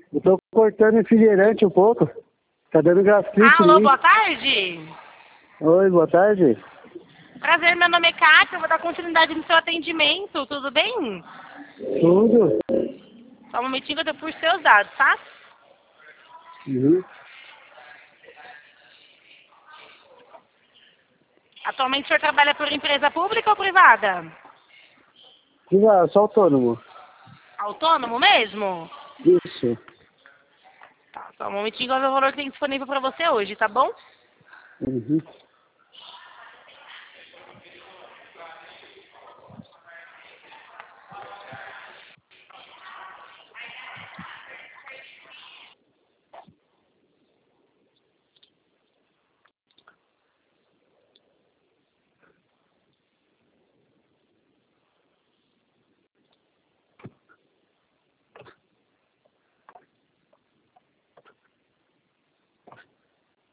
Eu tô cortando refrigerante um pouco. Tá dando gastrite. Alô, boa tarde. Oi, boa tarde. Prazer, meu nome é Cátia, eu vou dar continuidade no seu atendimento, tudo bem? Tudo? Só um momentinho que eu dou por seus dados, tá? Uhum. Atualmente o senhor trabalha por empresa pública ou privada? Só autônomo. Autônomo mesmo? Isso. Tá, só um momentinho que eu vou ver o valor que tem disponível pra você hoje, tá bom? Uhum.